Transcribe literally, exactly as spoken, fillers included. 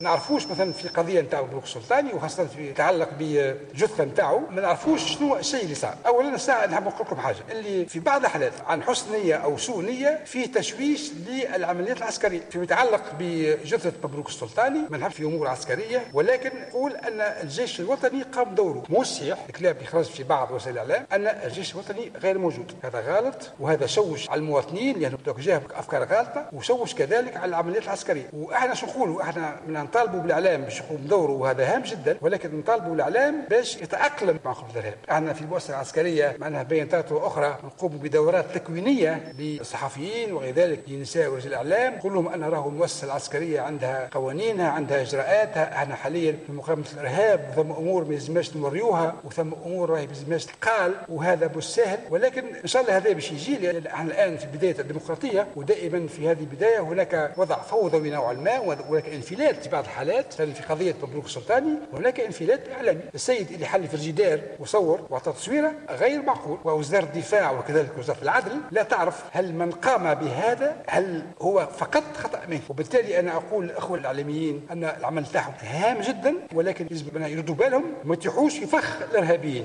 نعرفوش مثلا في قضيه نتاع مبروك السلطاني وخاصه في يتعلق بجثه نتاعو، ما نعرفوش شنو الشيء اللي صار. اولا الساعه نحب نقول لكم حاجه، اللي في بعض الحالات عن حسن نيه او سوء نيه فيه تشويش للعمليات العسكريه. فيما يتعلق بجثه مبروك السلطاني ما نحب في امور عسكريه، ولكن نقول ان الجيش الوطني قام دوره. مو صحيح الكلام اللي خرج في بعض وسائل الاعلام ان الجيش الوطني غير موجود، هذا غلط، وهذا شوش على المواطنين لانه جاه افكار غلطه، وشوش كذلك على العمليات العسكريه. واحنا شو نقولوا؟ احنا من نطالبوا بالاعلام باش يقوم بدوره وهذا هام جدا، ولكن نطالبوا الاعلام باش يتاقلم مع خطوط الارهاب. احنا في المؤسسه العسكريه معناها بين فتره اخرى نقوم بدورات تكوينيه للصحفيين وغير ذلك لنساء ورجال الاعلام، نقول لهم ان راهو المؤسسه العسكريه عندها قوانينها، عندها اجراءاتها. احنا حاليا في مقاومه الارهاب وثم امور ما يلزمناش نوريوها وثم امور راهي ما يلزمناش تقال، وهذا مش سهل، ولكن ان شاء الله هذا باش يجي. لان احنا الان في بدايه الديمقراطيه، ودائما في هذه البدايه هناك وضع فوضوي نوعا ما، وهناك انفلات في بعض الحالات. في قضيه مبروك السلطاني هناك انفلات اعلامي. السيد اللي حل في الجدار وصور واعطى تصويره غير معقول، ووزاره الدفاع وكذلك وزاره العدل لا تعرف هل من قام بهذا هل هو فقط خطا منه. وبالتالي انا اقول للاخوه الاعلاميين ان العمل تاعهم هام جدا، ولكن لازم يردوا بالهم ما يتيحوش في فخ الارهابيين.